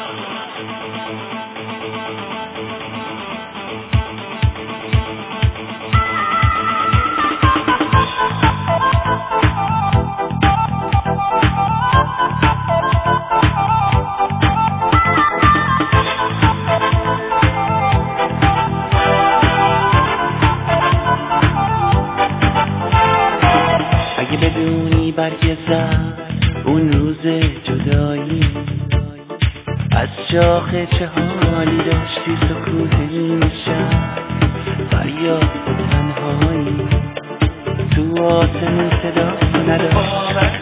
بدونی برگ زد اون روز جدایی از شاخه چه حالی داشتی، سکوت نیمه شب، فریاد تنهایی تو آسمون صدا نداشت.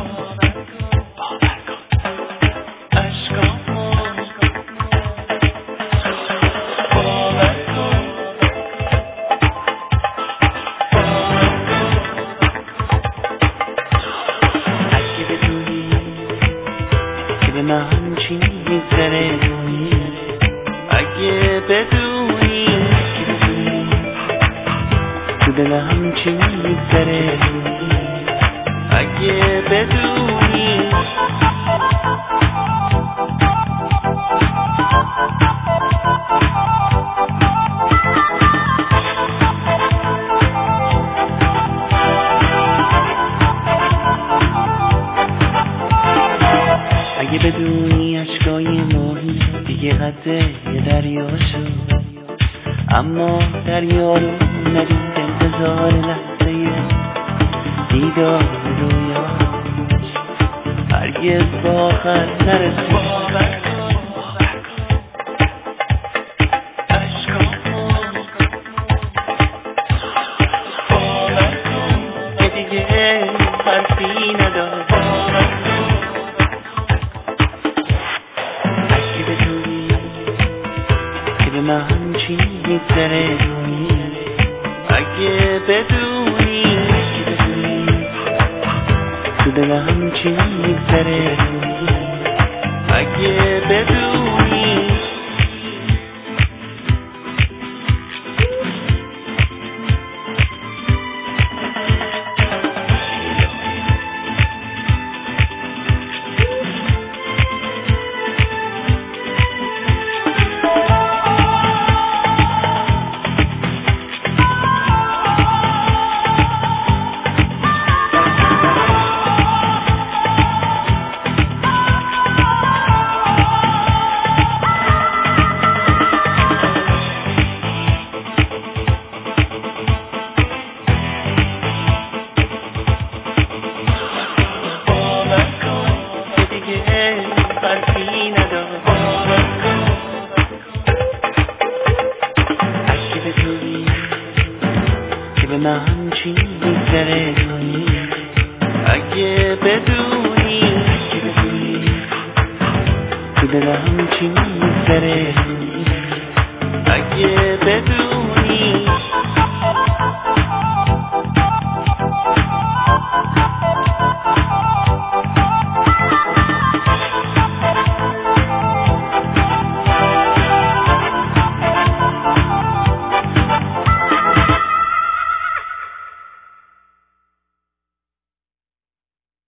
من چی میگذره اگه بدونی تو دلم چی میگذره اگه بدونی اگه بدونی اشکای ماهی دیگه قده یه دریا شد، اما دریا رو ندید، انتظار لحظه دیدار رویاش هرگز با آخر نرسید. من چی میگذره اگه بدونی تو دلم چی میگذره اگه بدونی من چی میگذره اگه بدونی تو دلم چی میگذره